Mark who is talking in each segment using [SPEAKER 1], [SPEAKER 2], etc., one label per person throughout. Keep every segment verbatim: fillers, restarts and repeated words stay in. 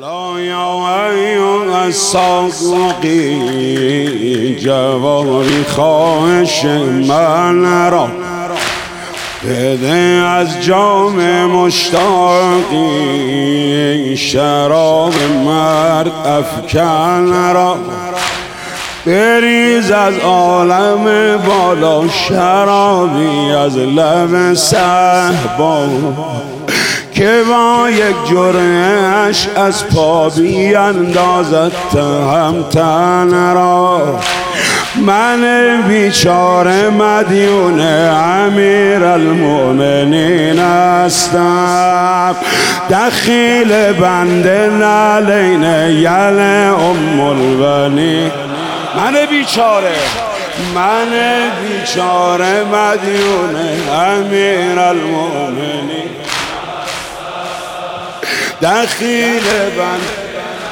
[SPEAKER 1] الا یا ایها الساقی جواری خواهش من را بده از جام مشتاقی، شراب مرد افکن را بریز از عالم بالا، شرابی از لب صهبا که با یک جرعه‌اش از پا بیندازد تهمتن را. من بیچاره مدیون امیر المؤمنین هستم، دخیل بنده نعلین یل ام البنین. من بیچاره من بیچاره مدیون امیر المؤمنین دخیل بنده.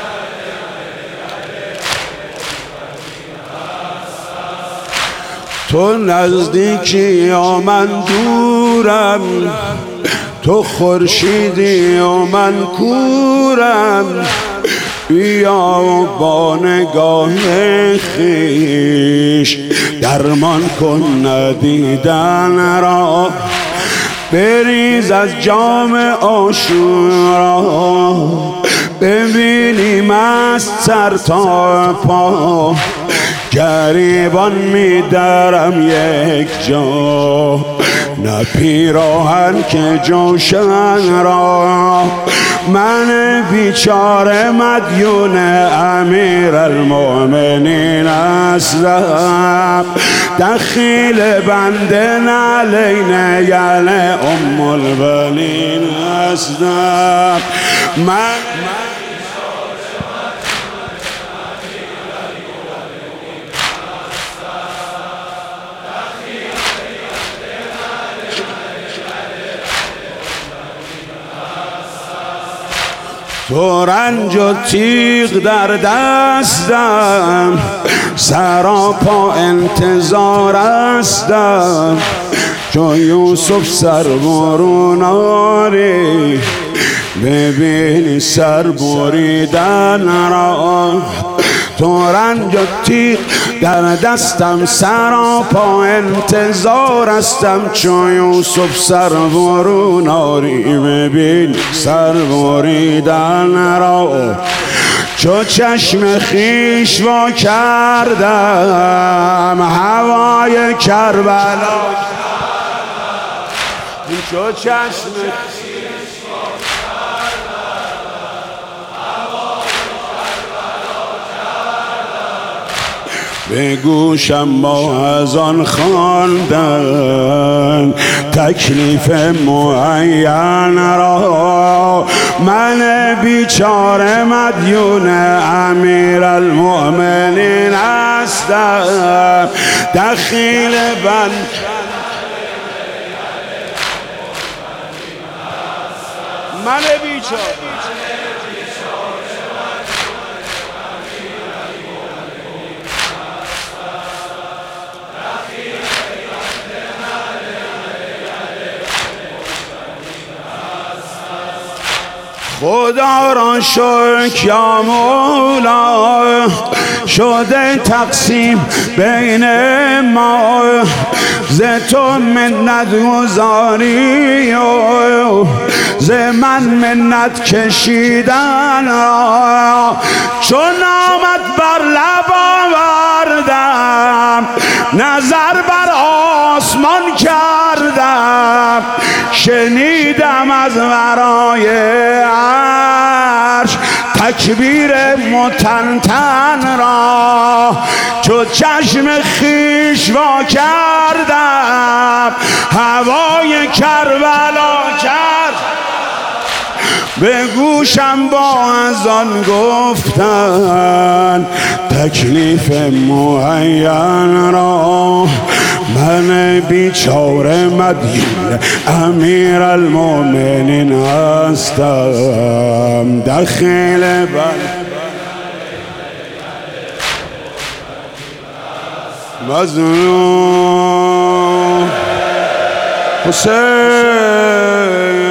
[SPEAKER 1] تو نزدیکی یا من دورم، تو خورشیدی و من کورم، بیا و با نگاه خویش درمان کن ندیدن را. بریز از جام عاشورا ببینی مست سر تا پا، گریبان میدرم یک جا، نه پیراهن که جوشن را. من بیچاره مدیون امیر المؤمنین هستم، دخیل بنده نعلین یل ام البنین هستم. من تو رنج و تیغ در دستم، سراپا انتظار هستم، چون یوسف سر برون آری ببینی سر بریدن را. تو رنج و تیغ در دستم، سراپا انتظار هستم، چون یوسف سر برون آری ببین سر بریدن را. چو چشم خیش وا کردم هوای کربلا، چو چشم به گوشم با اذان خواندن تکلیف معین را. من بیچاره مدیون امیر المؤمنین هستم، دخیل بند. من بیچاره خدا را شکر یا مولا، شده تقسیم بین ما، ز تو منت گزاری و ز من منت کشیدن. چون آمد بر لب آوردم، نظر بر آسمان کردم، شنیدم از ورای عرش تکبیر متنتن را. چو چشم خیش وا کردم هوای کربلا کرد، به گوشم با اذان گفتن تکلیف معین را. من بیچاره مدیون امیر المؤمنین هستم، دخیل بند مظلوم حسین.